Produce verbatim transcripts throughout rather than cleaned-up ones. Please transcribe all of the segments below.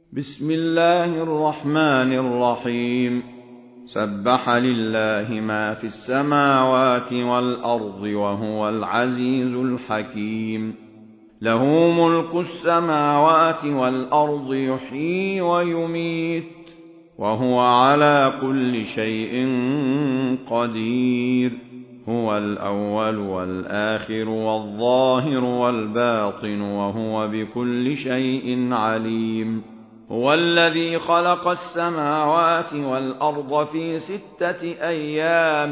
بسم الله الرحمن الرحيم سبح لله ما في السماوات والأرض وهو العزيز الحكيم له ملك السماوات والأرض يحيي ويميت وهو على كل شيء قدير هو الأول والآخر والظاهر والباطن وهو بكل شيء عليم هو الذي خلق السماوات والأرض في ستة أيام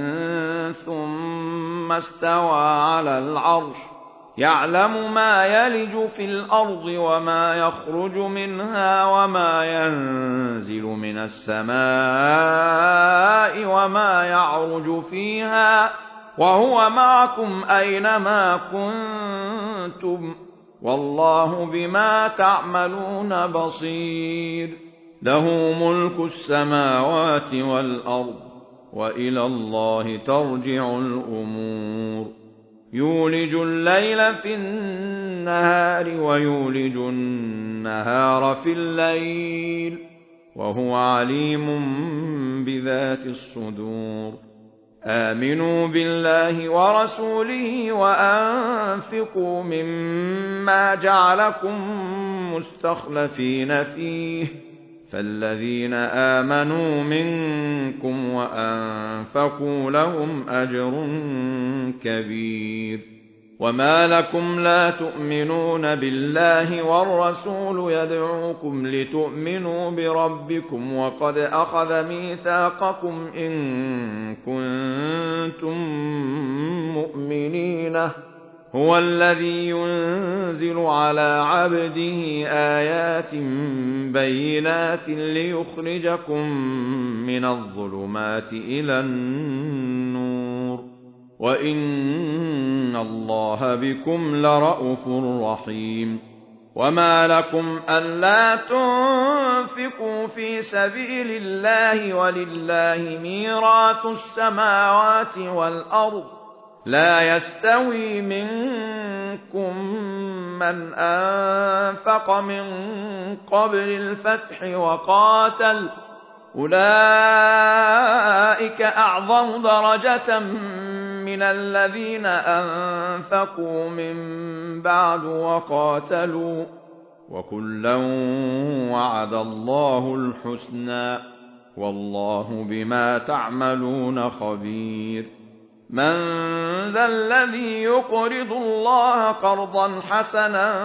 ثم استوى على العرش يعلم ما يلج في الأرض وما يخرج منها وما ينزل من السماء وما يعرج فيها وهو معكم أينما كنتم والله بما تعملون بصير له ملك السماوات والأرض وإلى الله ترجع الأمور يولج الليل في النهار ويولج النهار في الليل وهو عليم بذات الصدور آمنوا بالله ورسوله وأنفقوا مما جعلكم مستخلفين فيه فالذين آمنوا منكم وأنفقوا لهم أجر كبير وما لكم لا تؤمنون بالله والرسول يدعوكم لتؤمنوا بربكم وقد أخذ ميثاقكم إن كنتم مؤمنين هو الذي ينزل على عبده آيات بينات ليخرجكم من الظلمات إلى النور وإن الله بكم لرءوف رحيم وما لكم ألا تنفقوا في سبيل الله ولله ميراث السماوات والأرض لا يستوي منكم من أنفق من قبل الفتح وقاتل أولئك أعظم درجة من الذين أنفقوا من بعد وقاتلوا وكلا وعد الله الحسنى والله بما تعملون خبير من ذا الذي يقرض الله قرضا حسنا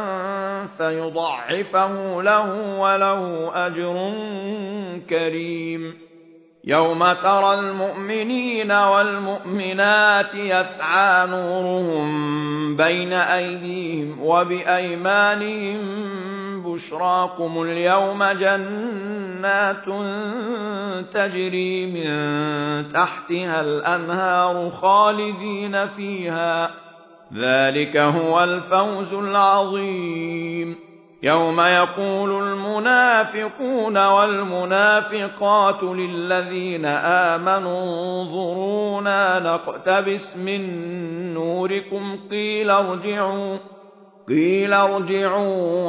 فيضعفه له وله أجر كريم يوم ترى المؤمنين والمؤمنات يسعى نورهم بين أيديهم وبأيمانهم بشراكم اليوم جنات تجري من تحتها الأنهار خالدين فيها ذلك هو الفوز العظيم يوم يقول المنافقون والمنافقات للذين آمنوا انظرونا نقتبس من نوركم قيل ارجعوا قيل ارجعوا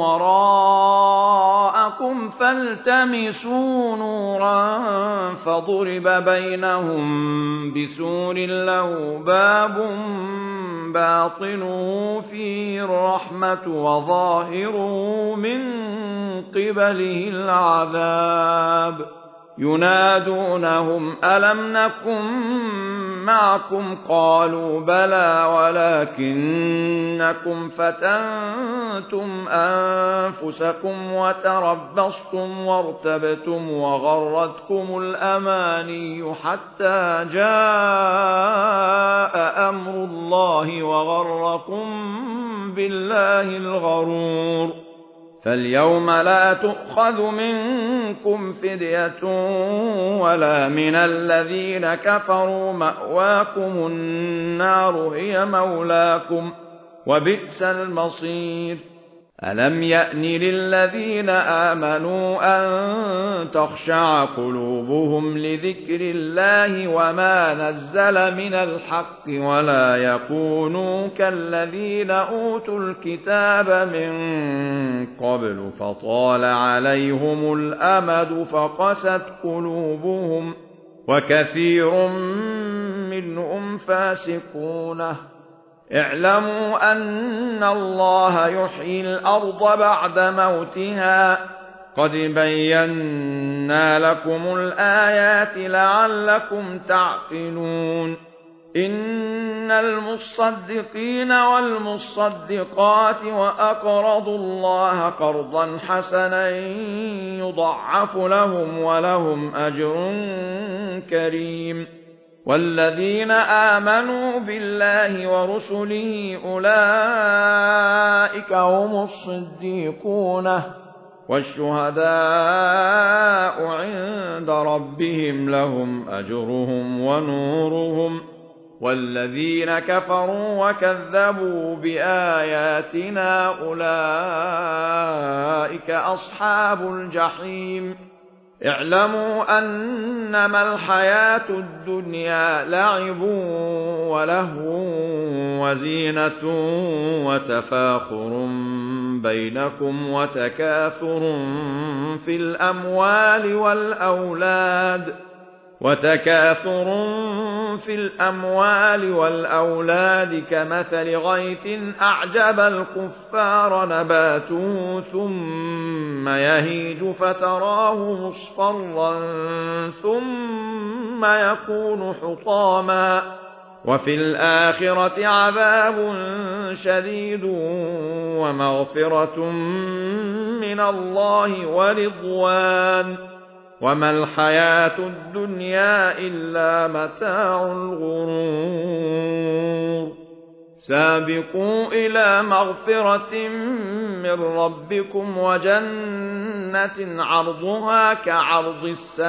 وراءكم فالتمسوا نورا فضرب بينهم بسور له باب باطنه فيه الرحمة وظاهره من قبله العذاب ينادونهم ألم نكن معكم قالوا بلى ولكنكم فتنتم أنفسكم وتربصتم وارتبتم وغرتكم الأماني حتى جاء أمر الله وغركم بالله الغرور فاليوم لا تؤخذ منكم فدية ولا من الذين كفروا مأواكم النار هي مولاكم وبئس المصير ألم يأن للذين آمنوا أن تخشع قلوبهم لذكر الله وما نزل من الحق ولا يكونوا كالذين أوتوا الكتاب من قبل فطال عليهم الأمد فقست قلوبهم وكثير منهم فاسقون اعلموا أن الله يحيي الأرض بعد موتها قد بينا لكم الآيات لعلكم تعقلون إن المصدقين والمصدقات وأقرضوا الله قرضا حسنا يضعف لهم ولهم أجر كريم والذين آمنوا بالله ورسله أولئك هم الصديقون والشهداء عند ربهم لهم أجرهم ونورهم والذين كفروا وكذبوا بآياتنا أولئك أصحاب الجحيم اعلموا أنما الحياة الدنيا لعب ولهو وزينة وتفاخر بينكم وتكاثر في الأموال والأولاد وتكاثر في الأموال والأولاد كمثل غيث أعجب الكفار نباته ثم يهيج فتراه مصفرا ثم يكون حطاما وفي الآخرة عذاب شديد ومغفرة من الله ورضوان وما الحياة الدنيا إلا متاع الغرور سابقوا إلى مغفرة من ربكم وجنة عرضها كعرض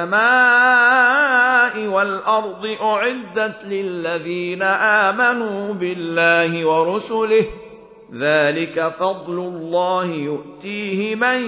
السماء والأرض أعدت للذين آمنوا بالله ورسله ذلك فضل الله يؤتيه من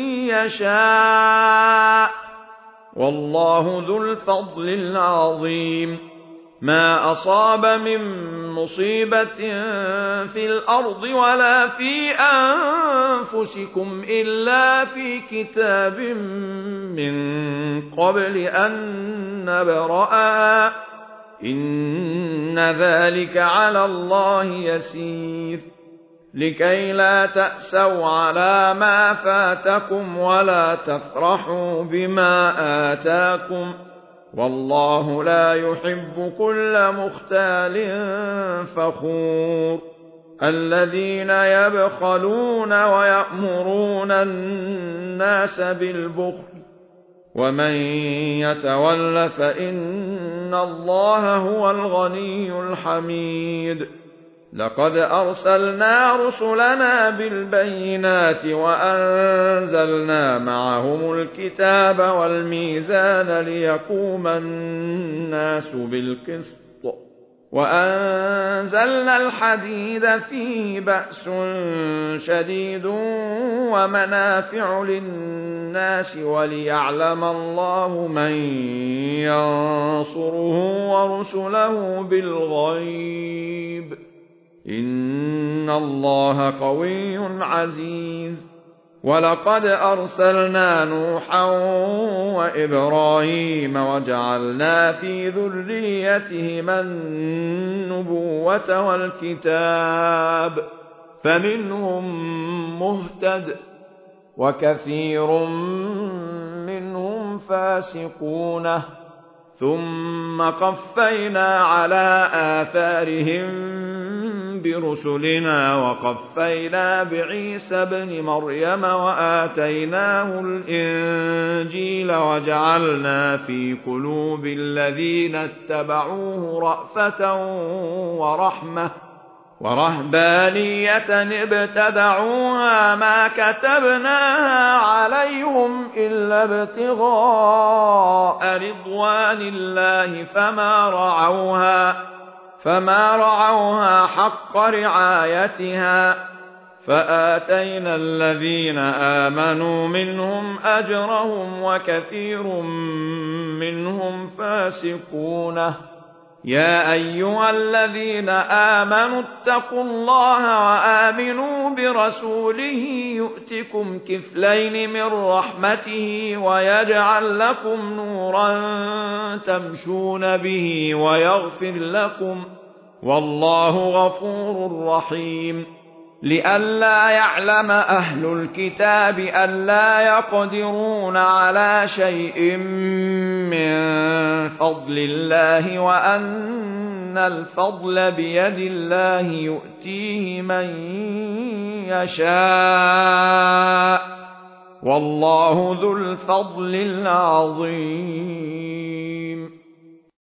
يشاء والله ذو الفضل العظيم ما أصاب من مصيبة في الأرض ولا في أنفسكم إلا في كتاب من قبل أن نبرأها إن ذلك على الله يسير لكي لا تأسوا على ما فاتكم ولا تفرحوا بما آتاكم والله لا يحب كل مختال فخور الذين يبخلون ويأمرون الناس بالبخل ومن يتول فإن الله هو الغني الحميد لقد أرسلنا رسلنا بالبينات وأنزلنا معهم الكتاب والميزان ليقوم الناس بالقسط وأنزلنا الحديد فيه بأس شديد ومنافع للناس وليعلم الله من ينصره ورسله بالغيب إن الله قوي عزيز ولقد أرسلنا نوحا وإبراهيم وجعلنا في ذريتهما النبوة والكتاب فمنهم مهتد وكثير منهم فاسقون ثم قفينا على آثارهم برسلنا وقفينا بعيسى ابن مريم وآتيناه الإنجيل وجعلنا في قلوب الذين اتبعوه رأفة ورحمة ورهبانية ابتدعوها ما كتبناها عليهم إلا ابتغاء رضوان الله فما رعوها فما رعوها حق رعايتها فآتينا الذين آمنوا منهم أجرهم وكثير منهم فاسقون. يا أيها الذين آمنوا اتقوا الله وآمنوا برسوله يؤتكم كفلين من رحمته ويجعل لكم نورا تمشون به ويغفر لكم والله غفور رحيم. لئلا يعلم أهل الكتاب ألا يقدرون على شيء من فضل الله وأن الفضل بيد الله يؤتيه من يشاء والله ذو الفضل العظيم.